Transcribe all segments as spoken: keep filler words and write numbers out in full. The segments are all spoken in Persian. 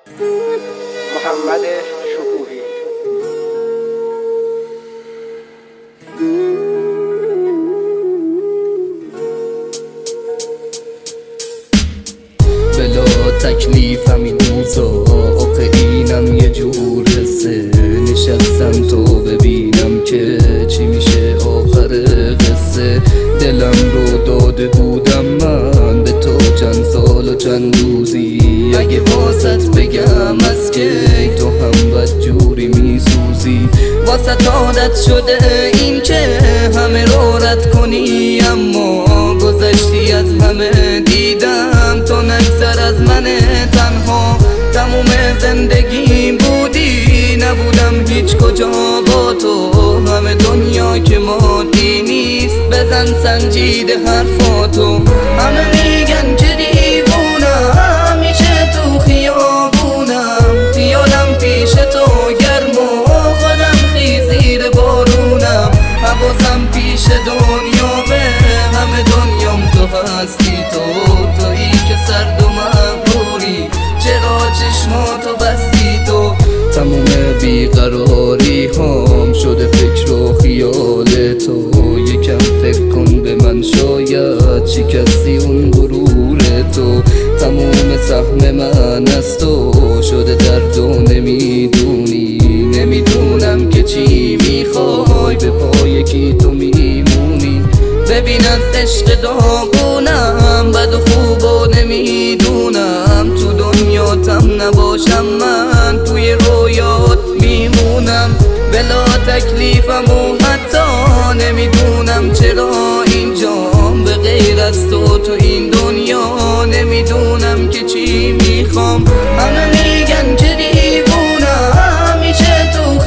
محمد شکوهی. بلا تکلیفم این روزا، آخه اینم یه جور حسه. نشستم تو ببینم که چی میشه آخر قصه. دلم رو داده بودم من به تو چند سال و چند روزی. اگه واسط بگم از که تو هم بد جوری میسوزی. واسط عادت شده این که همه رو رد کنی، اما گذشتی از همه دیدم تو نگذر از من تنها. تموم زندگیم بودی، نبودم هیچ کجا با تو. همه دنیا که مادی نیست، بزن سنجیده حرفاتو. همه میگن که دیوونم، همیشه تو خیابونم. خیالم پیش تو گرم و خودم خیزیر بارونم. حواسم پیش دنیامه، همه دنیام تو هستی. تو تویی که سرد و مغروری، چرا چشماتو بستی تو. تموم بیقراری هم شده فکر و خیال تو. یکم فکر کن به من، شاید شکستی اون غرور تو. تموم سهم من از تو شده درد و نمیدونی. نمیدونم که چی میخوای، به پای کی تو میمونی. ببین از عشق داغونم، بد و خوب و نمیدونم. تو دنیاتم نباشم من، توی رویات میمونم. بلا تکلیفم و حتی نمیدونم چرا اینجام. به غیر از تو تو این دنیا نمیدونم که چی میخوام. همه میگن که دیوونم، همیشه تو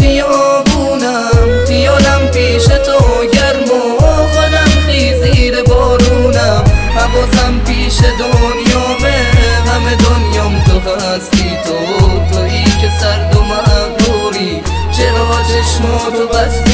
خیابونم. خیالم پیش تو گرم و خودم خیزیر بارونم. حواسم پیش دنیامه، همه دنیام تو هستی. تو تویی که سرد و مغروری، چرا چشماتو بستی.